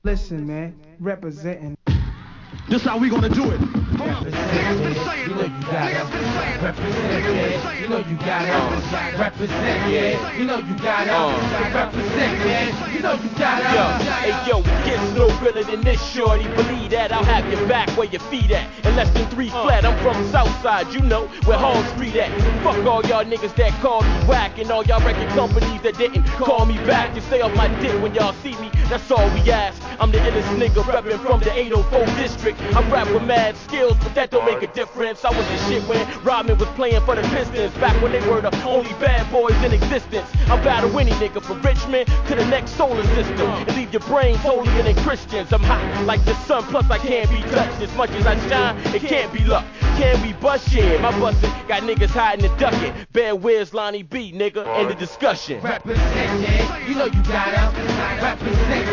Listen, man, representing. This how we gonna do it. Represent, yeah. You know you gotta represent, yeah. You know you gotta represent, yeah. You know you gotta represent, yeah. You know you gotta. Hey yo, it gets no realer than this, shorty. Believe that, I'll have your back where your feet at. In less than 3 flat, I'm from Southside, you know where Hall Street at. Fuck all y'all niggas that call me whack, and all y'all record companies that didn't call me back. Just stay off my dick when y'all see me, that's all we ask. I'm the illest nigga reppin' from the 804 district. I rap with mad skills, but that don't make a difference. I was the shit when Rodman was playing for the Pistons, back when they were the only bad boys in existence. I battle any nigga from Richmond to the next solar system, and leave your brain holier than Christians. I'm hot like the sun, plus I can't be touched. As much as I shine, it can't be luck. Can we bust? Yeah, my bustin' got niggas hiding and ducking. Bear Wiz, Lonnie B, nigga, end the discussion. Represent, yeah. You know you gotta represent.